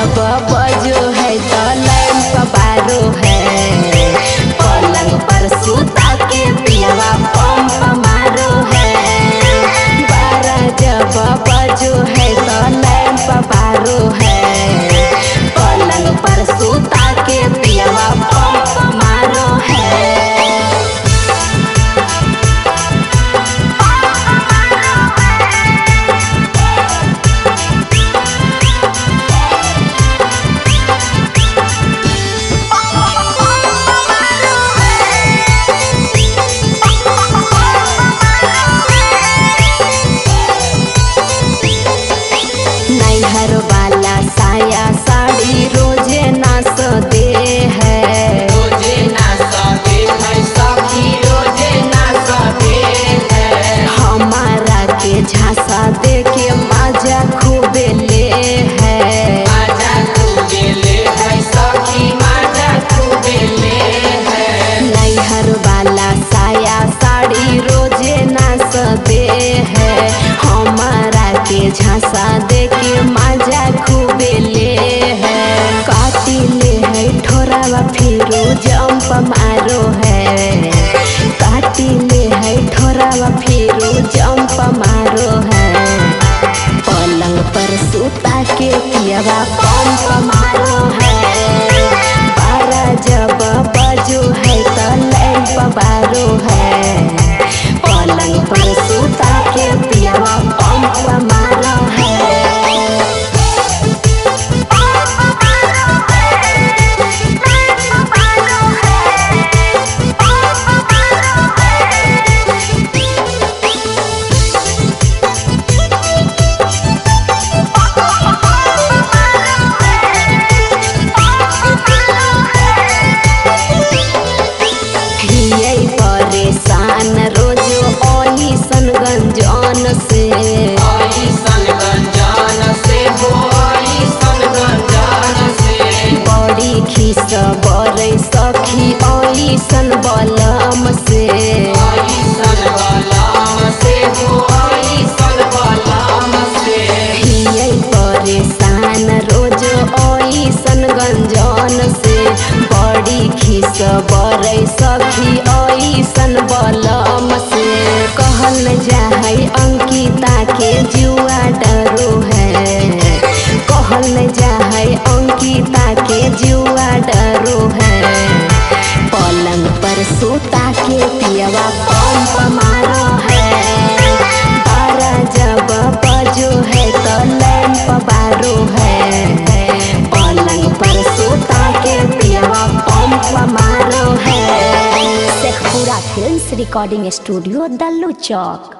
जब बजो है तो लैंप बारो है, पलंग पर सूता के पियवा पंप मारो है। 12 जब बजो है तो लैंप बारो है, पलंग पर सूता के पियवा पंप मारो है। नैहर वाला साया साड़ी रोजे नाच दे है, रोजे नाच दे है सखी, रोजे नाच दे है। हमारा के झांसा दे के मजा खूबे ले है, मजा खूबे ले है सखी, मजा खूबे ले है। नैहर वाला साया साड़ी रोजे नाच दे है, हमारा के झांसा दे के मजा खूबे ले है। काटी ले है ठोरावा फिरो जंप मारो है, काटी ले है ठोरावा फिरो जंप मारो है। पलंग पर सूता के पियवा पंप मारो है। 12 जब बजो है तो लैंप बारो है, पलंग पर सूता के पियवा पंप मारो है। परेशान रोजो ओही सन गंजन से, ओही सन गंजन से हो, ओही सन गंजन से। बड़ी खिस बरै सखी ओही सन बलम से, ओही सन बलम से हो, ओही सन बलम से। हियै परेशान रोजो ओही सन गंजन से, बड़ी खिस बरै सखी ओही सन बलम से। कहल जाए अंकिता के जुआ डरो है, कहल जाए अंकिता के जुआ डरो है। पलंग पर सूता के पियवा पंप मारो है। 12 जब बजो है तो लैंप बारो है, पलंग पर सूता के पियवा पंप मारो है। Shekhpura films recording studio Dallu चौक।